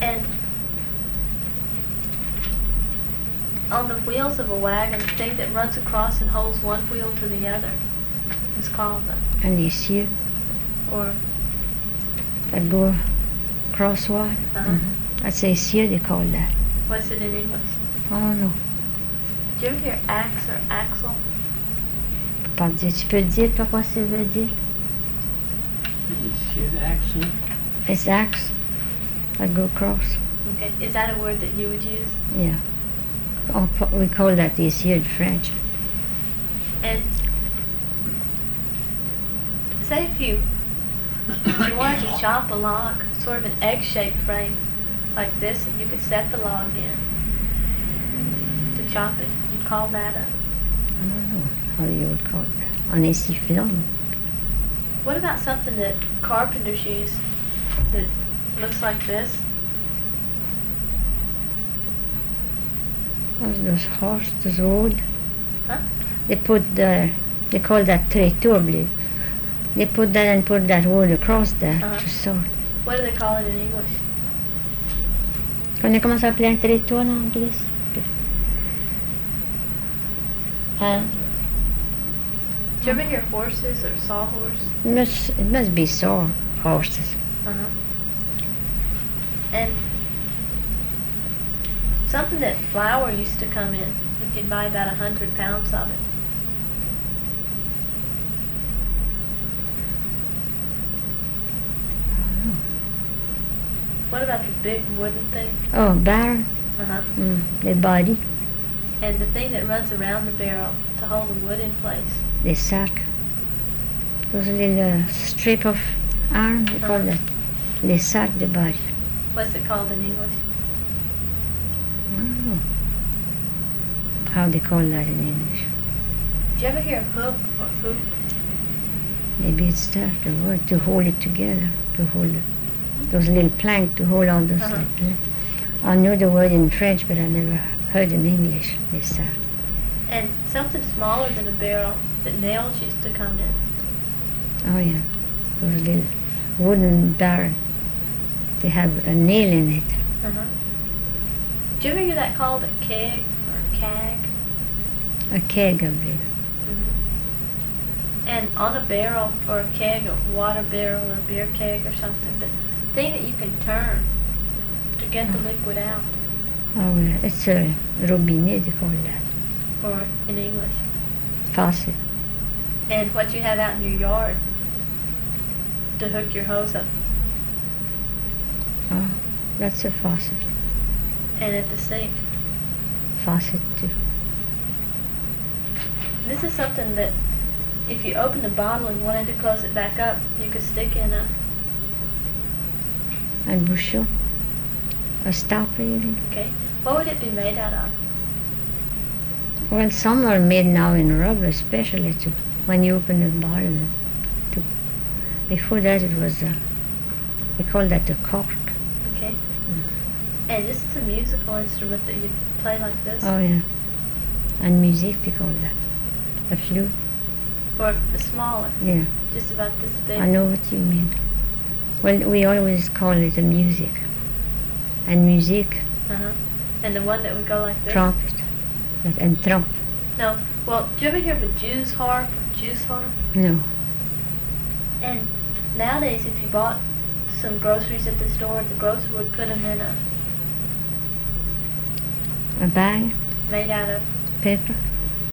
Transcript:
And on the wheels of a wagon, the thing that runs across and holds one wheel to the other is called an essieu. Or That go crosswise. That's essieu they call that. What's it in English? I don't know. Did you ever hear axe or axle? Pas dire. Tu peux dire, toi, quoi ça veut dire? Essieu, axle. It's axe that go across. Okay. Is that a word that you would use? Yeah. We call that essieu in French. And say if you wanted to chop a log, sort of an egg-shaped frame like this, and you could set the log in to chop it, you'd call that a... I don't know how you would call that. Un essiflon. What about something that carpenters use that looks like this? Those horse, those wood. Huh? They call that tréteau, I believe. They put that and put that wood across there to saw. What do they call it in English? Connais comment ça s'appelait un tréteau en anglais? Hein? Do you ever hear horses or sawhorse? It must be saw horses. And something that flour used to come in, if you'd buy about 100 pounds of it. What about the big wooden thing? Oh, barrel. The body. And the thing that runs around the barrel to hold the wood in place. The sack. Those little strip of iron, we call that. The sack, the body. What's it called in English? I don't know how they call that in English. Did you ever hear of hook or hoop? Maybe it's that, the word, to hold it together, to hold it. Those little planks to hold all those little planks. I know the word in French, but I never heard in English, this sack. And something smaller than a barrel that nails used to come in. Oh yeah, those little wooden barrel. They have a nail in it. Did you ever hear that called a keg or keg? A keg, I believe. And on a barrel or a keg, a water barrel or a beer keg or something, the thing that you can turn to get the liquid out. Oh yeah, it's a robinet, they call that. Or in English. Faucet. And what you have out in your yard to hook your hose up. Oh, that's a faucet. And at the sink. Faucet too. This is something that if you opened a bottle and wanted to close it back up, you could stick in a... Un bouchon. A stopper, you mean? Okay. What would it be made out of? Well, some are made now in rubber, especially when you open the bottle. Before that it was, they call that a cork. Okay. And this is a musical instrument that you play like this? Oh yeah. And music, they call that. A flute. Or smaller? Yeah. Just about this big? I know what you mean. Well, we always call it a music. And music. And the one that would go like this? Trumpet. And trump. No. Well, do you ever hear of a Jew's harp or juice harp? No. And nowadays, if you bought some groceries at the store, the grocer would put them in a bag? Made out of? Paper.